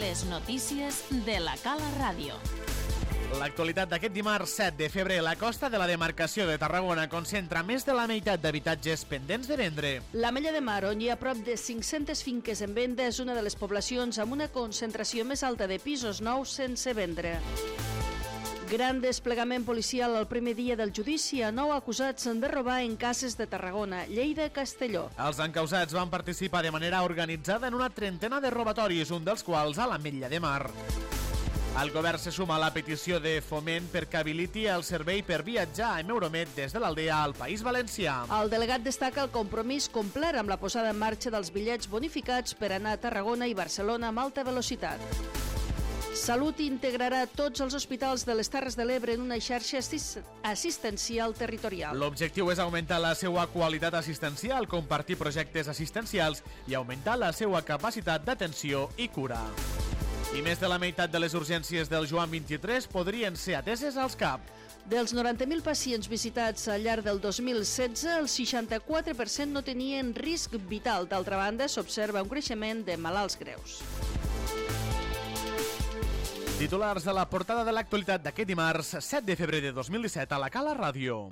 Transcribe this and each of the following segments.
Les notícies de la Cala Ràdio. L'actualitat d'aquest dimarts 7 de febrer, la costa de la demarcació de Tarragona concentra més de la meitat d'habitatges pendents de vendre. L'Ametlla de Mar, on hi ha prop de 500 finques en venda, és una de les poblacions amb una concentració més alta de pisos nous sense vendre. Gran desplegament policial el primer dia del judici a 9 acusats de robar en cases de Tarragona, Lleida i Castelló. Els encausats van participar de manera organitzada en una trentena de robatoris, un dels quals a l'Ametlla de Mar. El govern se suma a la petició de Foment perquè habiliti el servei per viatjar amb Euromed des de l'Aldea al País Valencià. El delegat destaca el compromís complet amb la posada en marxa dels bitllets bonificats per anar a Tarragona i Barcelona amb alta velocitat. Salut integrarà tots els hospitals de les Terres de l'Ebre en una xarxa assistencial territorial. L'objectiu és augmentar la seva qualitat assistencial, compartir projectes assistencials i augmentar la seva capacitat d'atenció i cura. I més de la meitat de les urgències del Joan 23 podrien ser ateses als CAP. Dels 90.000 pacients visitats al llarg del 2016, el 64% no tenien risc vital. D'altra banda, s'observa un creixement de malalts greus. Titulars de la portada de l'actualitat d'aquest dimarts 7 de febrer de 2017 a la Cala Ràdio.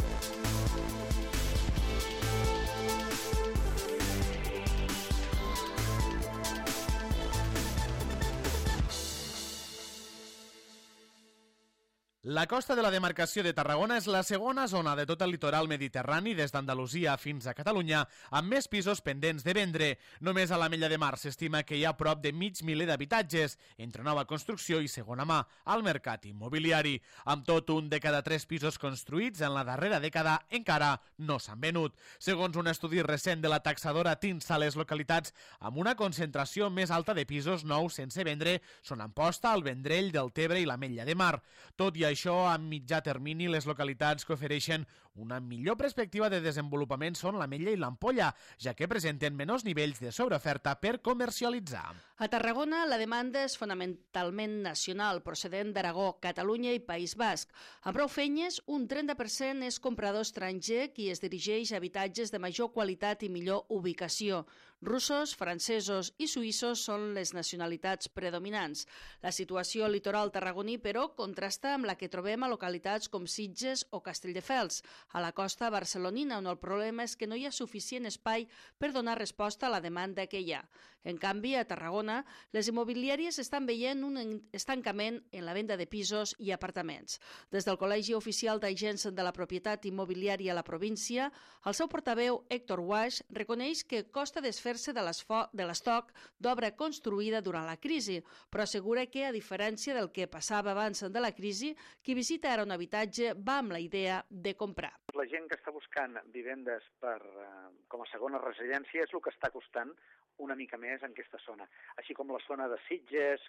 La costa de la demarcació de Tarragona és la segona zona de tot el litoral mediterrani des d'Andalusia fins a Catalunya amb més pisos pendents de vendre. Només a l'Ametlla de Mar s'estima que hi ha prop de mig miler d'habitatges entre nova construcció i segona mà al mercat immobiliari. Amb tot, un de cada 3 pisos construïts en la darrera dècada encara no s'han venut. Segons un estudi recent de la taxadora TINSA, les localitats amb una concentració més alta de pisos nous sense vendre són Amposta, el Vendrell, Deltebre i l'Ametlla de Mar. Tot i això, a mitjà termini, les localitats que ofereixen una millor perspectiva de desenvolupament són l'Ametlla i l'Ampolla, ja que presenten menors nivells de sobreoferta per comercialitzar. A Tarragona, la demanda és fonamentalment nacional, procedent d'Aragó, Catalunya i País Basc. Amb prou feines, un 30% és comprador estranger qui es dirigeix a habitatges de major qualitat i millor ubicació. Russos, francesos i suïssos són les nacionalitats predominants. La situació al litoral tarragoní, però, contrasta amb la que trobem a localitats com Sitges o Castelldefels, a la costa barcelonina, on el problema és que no hi ha suficient espai per donar resposta a la demanda que hi ha. En canvi, a Tarragona, les immobiliàries estan veient un estancament en la venda de pisos i apartaments. Des del Col·legi Oficial d'Agents de la Propietat Immobiliària a la província, el seu portaveu, Héctor Guaix, reconeix que costa desfer-se de l'estoc d'obra construïda durant la crisi, però assegura que, a diferència del que passava abans de la crisi, qui visita ara un habitatge va amb la idea de comprar. La gent que està buscant vivendes com a segona residència és el que està costant una mica més en aquesta zona. Així com la zona de Sitges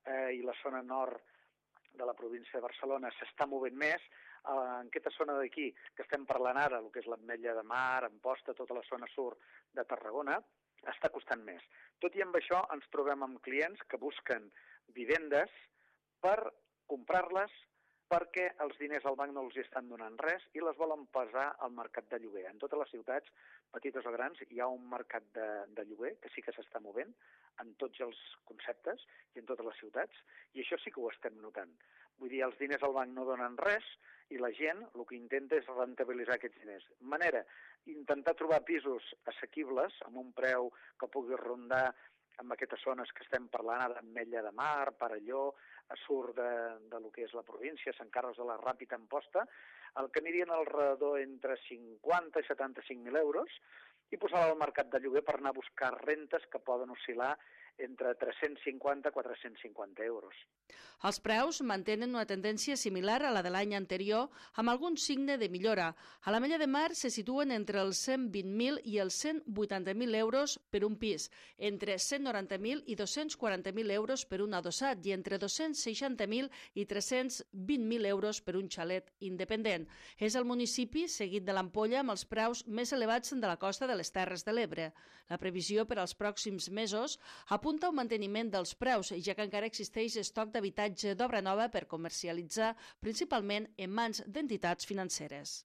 i la zona nord de la província de Barcelona s'està movent més, en aquesta zona d'aquí, que estem parlant ara, el que és l'Ametlla de Mar, Amposta, tota la zona sud de Tarragona, està costant més. Tot i amb això ens trobem amb clients que busquen vivendes per comprar-les perquè els diners al banc no els hi estan donant res i les volen posar al mercat de lloguer. En totes les ciutats, petites o grans, hi ha un mercat de lloguer que sí que s'està movent en tots els conceptes i en totes les ciutats, i això sí que ho estem notant. Vull dir, els diners al banc no donen res i la gent el que intenta és rentabilitzar aquests diners. Manera, intentar trobar pisos assequibles amb un preu que pugui rondar amb aquestes zones que estem parlant, d'Ametlla de Mar, Parelló, a surt de lo que és la província, Sant Carles de la Ràpita, Amposta, el que anirien alrededor entre 50 i 75.000 euros i posar-la al mercat de lloguer per anar a buscar rentes que poden oscil·lar entre 350 i 450 euros. Els preus mantenen una tendència similar a la de l'any anterior, amb algun signe de millora. A l'Ametlla de Mar se situen entre els 120.000 i els 180.000 euros per un pis, entre 190.000 i 240.000 euros per un adossat i entre 260.000 i 320.000 euros per un xalet independent. És el municipi, seguit de l'Ampolla, amb els preus més elevats de la costa de les Terres de l'Ebre. La previsió per als pròxims mesos apunta a un manteniment dels preus, ja que encara existeix estoc d'habitatge d'obra nova per comercialitzar, principalment en mans d'entitats financeres.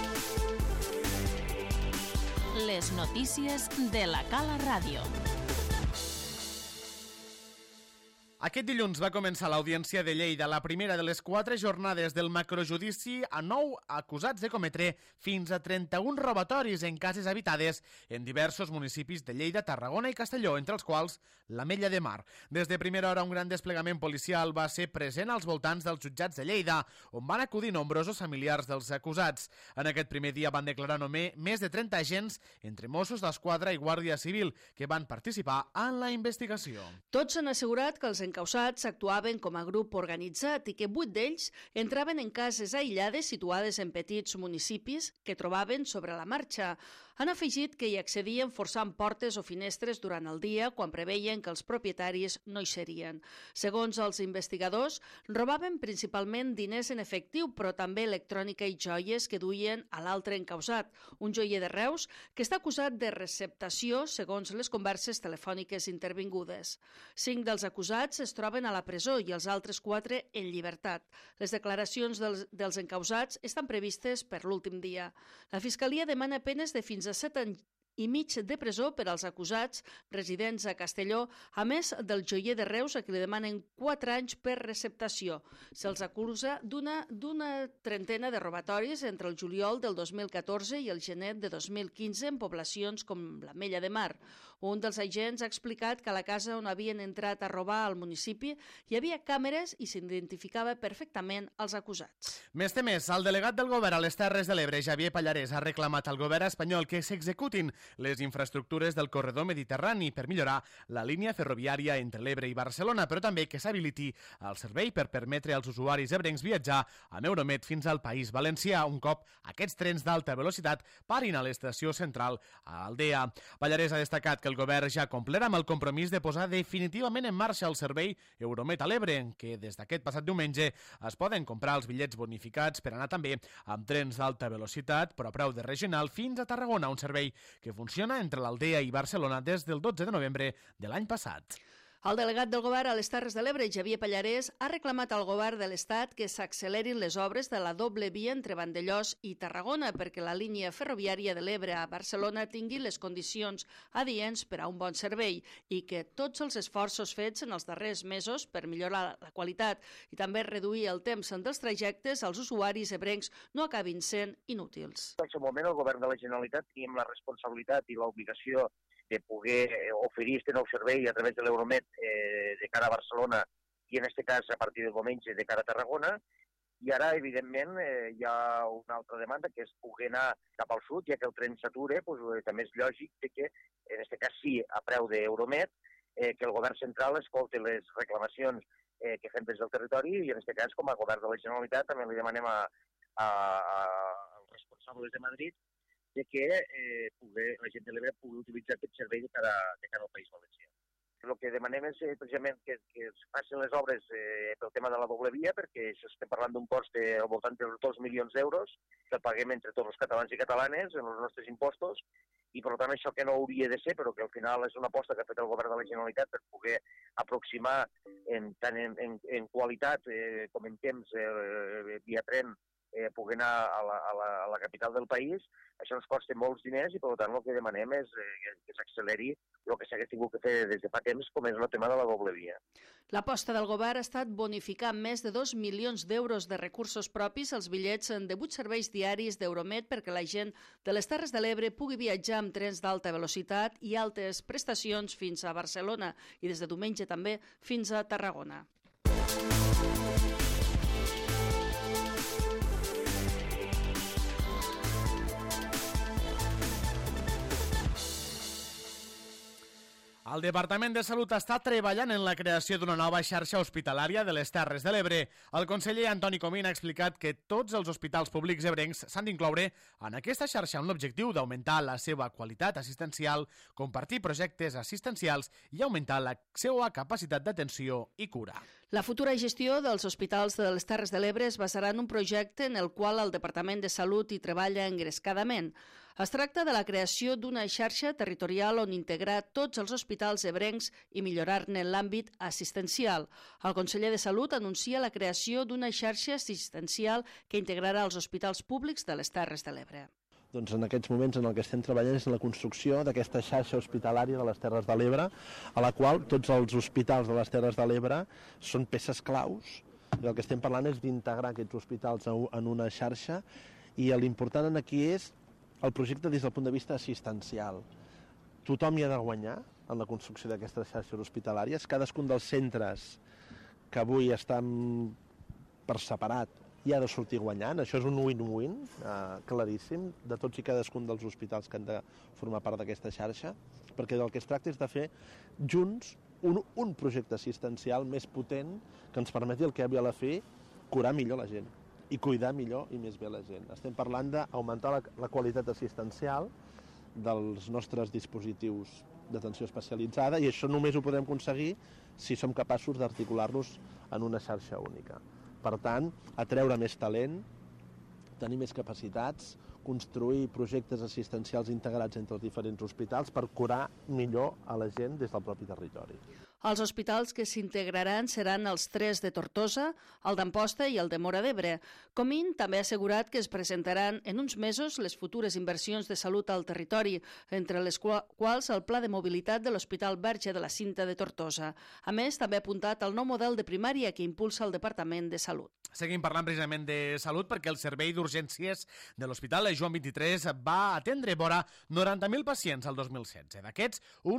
Les notícies de la Cala Ràdio. Aquest dilluns va començar l'Audiència de Lleida, la primera de les 4 jornades del macrojudici a 9 acusats de cometre fins a 31 robatoris en cases habitades en diversos municipis de Lleida, Tarragona i Castelló, entre els quals l'Ametlla de Mar. Des de primera hora, un gran desplegament policial va ser present als voltants dels jutjats de Lleida, on van acudir nombrosos familiars dels acusats. En aquest primer dia van declarar només més de 30 agents, entre Mossos d'Esquadra i Guàrdia Civil, que van participar en la investigació. Tots han assegurat que els encausats actuaven com a grup organitzat i que 8 d'ells entraven en cases aïllades situades en petits municipis que trobaven sobre la marxa. Han afegit que hi accedien forçant portes o finestres durant el dia quan preveien que els propietaris no hi serien. Segons els investigadors, robaven principalment diners en efectiu, però també electrònica i joies que duien a l'altre encausat, un joier de Reus que està acusat de receptació segons les converses telefòniques intervingudes. 5 dels acusats es troben a la presó i els altres 4 en llibertat. Les declaracions dels encausats estan previstes per l'últim dia. La Fiscalia demana penes de fins a 7 anys i mig de presó per als acusats residents a Castelló, a més del joier de Reus, a qui li demanen 4 anys per receptació. Se'ls acusa d'una trentena de robatoris entre el juliol del 2014 i el gener de 2015 en poblacions com l'Ametlla de Mar. Un dels agents ha explicat que a la casa on havien entrat a robar al municipi hi havia càmeres i s'identificava perfectament els acusats. Més temes, el delegat del govern a les Terres de l'Ebre, Xavier Pallarès, ha reclamat al govern espanyol que s'executin les infraestructures del corredor mediterrani per millorar la línia ferroviària entre l'Ebre i Barcelona, però també que s'habiliti el servei per permetre als usuaris ebrencs viatjar amb Euromed fins al País Valencià, un cop aquests trens d'alta velocitat parin a l'estació central a Aldea. Pallarès ha destacat que el govern ja ha complert amb el compromís de posar definitivament en marxa el servei Euromed a l'Ebre, en què des d'aquest passat diumenge es poden comprar els bitllets bonificats per anar també amb trens d'alta velocitat, però a preu de regional, fins a Tarragona, un servei que funciona entre l'Aldea i Barcelona des del 12 de novembre de l'any passat. El delegat del govern a les Terres de l'Ebre, Xavier Pallarès, ha reclamat al govern de l'Estat que s'accelerin les obres de la doble via entre Vandellòs i Tarragona perquè la línia ferroviària de l'Ebre a Barcelona tingui les condicions adients per a un bon servei i que tots els esforços fets en els darrers mesos per millorar la qualitat i també reduir el temps dels trajectes als usuaris ebrencs no acabin sent inútils. En aquest moment el govern de la Generalitat tenim la responsabilitat i l'obligació de poder oferir aquest nou servei a través de l'Euromed de cara a Barcelona i en aquest cas a partir del diumenge de cara a Tarragona. I ara, evidentment, hi ha una altra demanda que és poder anar cap al sud, ja que el tren s'atura, també és lògic que en aquest cas sí a preu d'Euromed, que el govern central escolti les reclamacions que fem des del territori i en aquest cas com a govern de la Generalitat també li demanem als responsables de Madrid de que la gent de l'Ebre pugui utilitzar aquest servei de cara al País Valencià. El que demanem és precisament que es facin les obres pel tema de la doble via, perquè estem parlant d'un cost al voltant dels 2 milions d'euros que paguem entre tots els catalans i catalanes en els nostres impostos, i per tant això que no hauria de ser, però que al final és una aposta que ha fet el govern de la Generalitat per poder aproximar tant en qualitat com en temps via tren poder anar a la capital del país. Això ens costa molts diners i, per tant, el que demanem és que s'acceleri el que s'hagués tingut que fer des de fa temps, com és el tema de la doble via. L'aposta del govern ha estat bonificar més de 2 milions d'euros de recursos propis als bitllets de 8 serveis diaris d'Euromed perquè la gent de les Terres de l'Ebre pugui viatjar amb trens d'alta velocitat i altes prestacions fins a Barcelona i des de diumenge també fins a Tarragona. El Departament de Salut està treballant en la creació d'una nova xarxa hospitalària de les Terres de l'Ebre. El conseller Antoni Comín ha explicat que tots els hospitals públics ebrencs s'han d'incloure en aquesta xarxa amb l'objectiu d'augmentar la seva qualitat assistencial, compartir projectes assistencials i augmentar la seva capacitat d'atenció i cura. La futura gestió dels hospitals de les Terres de l'Ebre es basarà en un projecte en el qual el Departament de Salut hi treballa engrescadament. Es tracta de la creació d'una xarxa territorial on integrar tots els hospitals ebrencs i millorar-ne l'àmbit assistencial. El conseller de Salut anuncia la creació d'una xarxa assistencial que integrarà els hospitals públics de les Terres de l'Ebre. Doncs en aquests moments en el que estem treballant és en la construcció d'aquesta xarxa hospitalària de les Terres de l'Ebre, a la qual tots els hospitals de les Terres de l'Ebre són peces claus. I el que estem parlant és d'integrar aquests hospitals en una xarxa, i l'important aquí és el projecte des del punt de vista assistencial. Tothom hi ha de guanyar en la construcció d'aquestes xarxes hospitalàries. Cadascun dels centres que avui estan per separat i ha de sortir guanyant. Això és un win-win claríssim de tots i cadascun dels hospitals que han de formar part d'aquesta xarxa, perquè del que es tracta és de fer junts un projecte assistencial més potent que ens permeti al cap i a la fi curar millor la gent i cuidar millor i més bé la gent. Estem parlant d'augmentar la qualitat assistencial dels nostres dispositius d'atenció especialitzada, i això només ho podem aconseguir si som capaços d'articular-los en una xarxa única. Per tant, atreure més talent, tenir més capacitats, construir projectes assistencials integrats entre els diferents hospitals per curar millor a la gent des del propi territori. Els hospitals que s'integraran seran els 3 de Tortosa, el d'Amposta i el de Móra d'Ebre. Comín també ha assegurat que es presentaran en uns mesos les futures inversions de salut al territori, entre les quals el Pla de Mobilitat de l'Hospital Verge de la Cinta de Tortosa. A més, també ha apuntat el nou model de primària que impulsa el Departament de Salut. Seguim parlant precisament de salut perquè el servei d'urgències de l'Hospital Joan 23 va atendre vora 90.000 pacients el 2016. D'aquests, un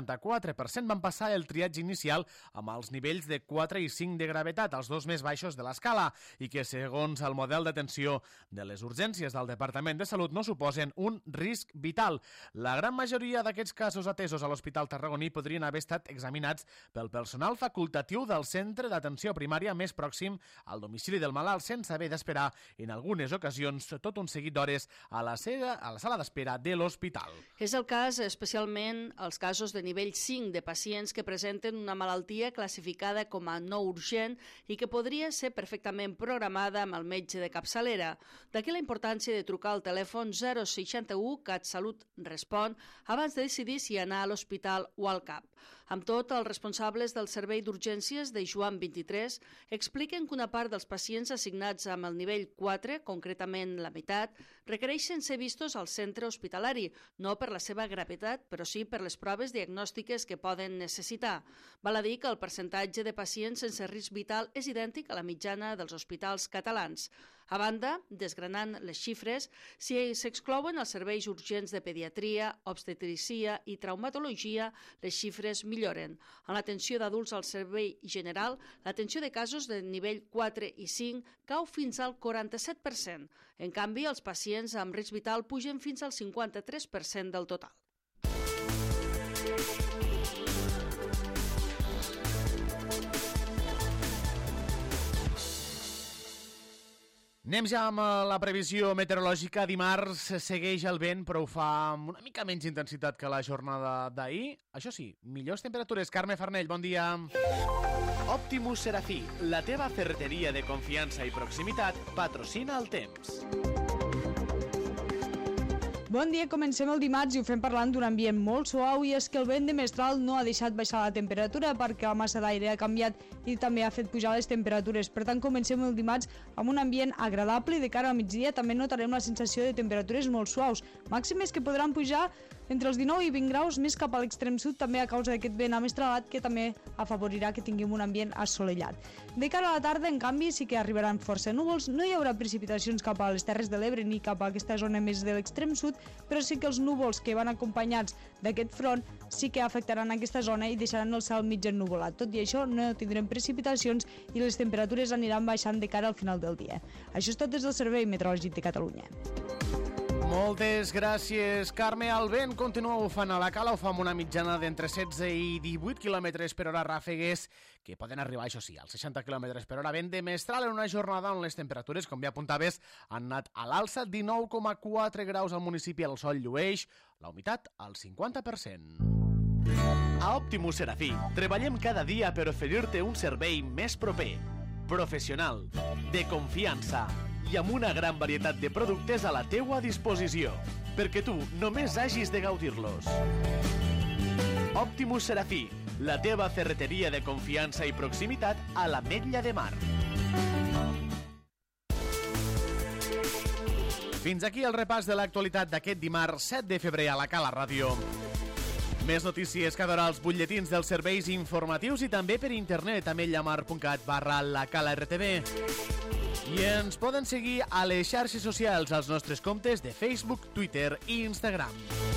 64% van passar el triatge inicial amb els nivells de 4 i 5 de gravetat, els dos més baixos de l'escala, i que, segons el model d'atenció de les urgències del Departament de Salut, no suposen un risc vital. La gran majoria d'aquests casos atesos a l'Hospital Tarragoní podrien haver estat examinats pel personal facultatiu del centre d'atenció primària més pròxim al domicili del malalt, sense haver d'esperar en algunes ocasions tot un seguit d'hores a la sala d'espera de l'hospital. És el cas especialment els casos de nivell 5 de pacients que presenten una malaltia classificada com a no urgent i que podria ser perfectament programada amb el metge de capçalera. D'aquí la importància de trucar al telèfon 061 CatSalut Respon abans de decidir si anar a l'hospital o al CAP. Amb tot, els responsables del servei d'urgències de Joan 23 expliquen que una part dels pacients assignats amb el nivell 4, concretament la meitat, requereixen ser vistos al centre hospitalari, no per la seva gravetat, però sí per les proves diagnòstiques que poden necessitar. Val a dir que el percentatge de pacients sense risc vital és idèntic a la mitjana dels hospitals catalans. A banda, desgranant les xifres, si s'exclouen els serveis urgents de pediatria, obstetricia i traumatologia, les xifres milloren. En l'atenció d'adults al servei general, l'atenció de casos de nivell 4 i 5 cau fins al 47%. En canvi, els pacients amb risc vital pugen fins al 53% del total. Anem ja amb la previsió meteorològica. Dimarts segueix el vent, però ho fa amb una mica menys intensitat que la jornada d'ahir. Això sí, millors temperatures. Carme Farnell, bon dia. Optimus Serafí, la teva ferreteria de confiança i proximitat, patrocina el temps. Bon dia, comencem el dimarts i ho fem parlant d'un ambient molt suau, i és que el vent de mestral no ha deixat baixar la temperatura perquè la massa d'aire ha canviat i també ha fet pujar les temperatures. Per tant, comencem el dimarts amb un ambient agradable i de cara al migdia també notarem la sensació de temperatures molt suaus, màximes que podran pujar entre els 19 i 20 graus més cap a l'extrem sud, també a causa d'aquest vent amestralat que també afavorirà que tinguem un ambient assolellat. De cara a la tarda, en canvi, sí que arribaran força núvols, no hi haurà precipitacions cap a les Terres de l'Ebre ni cap a aquesta zona més de l'extrem sud, però sí que els núvols que van acompanyats d'aquest front sí que afectaran aquesta zona i deixaran el cel mig ennuvolat. Tot i això, no tindrem precipitacions i les temperatures aniran baixant de cara al final del dia. Això és tot des del Servei Meteorològic de Catalunya. Moltes gràcies, Carme. El vent continua bufant a la cala, ho fa amb una mitjana d'entre 16 i 18 km per hora, ràfegues que poden arribar, això sí, als 60 km per hora. Vent de mestral en una jornada on les temperatures, com ja apuntaves, han anat a l'alça. 19,4 graus al municipi, el sol llueix, la humitat al 50%. A Optimus Serafí treballem cada dia per oferir-te un servei més proper, professional, de confiança i amb una gran varietat de productes a la teua disposició, perquè tu només hagis de gaudir-los. Optimus Serafí, la teva ferreteria de confiança i proximitat a l'Ametlla de Mar. Fins aquí el repàs de l'actualitat d'aquest dimarts 7 de febrer a la Cala Ràdio. Més notícies cada hora als butlletins dels serveis informatius i també per internet a mediamar.cat/lacalartv. I ens poden seguir a les xarxes socials als nostres comptes de Facebook, Twitter i Instagram.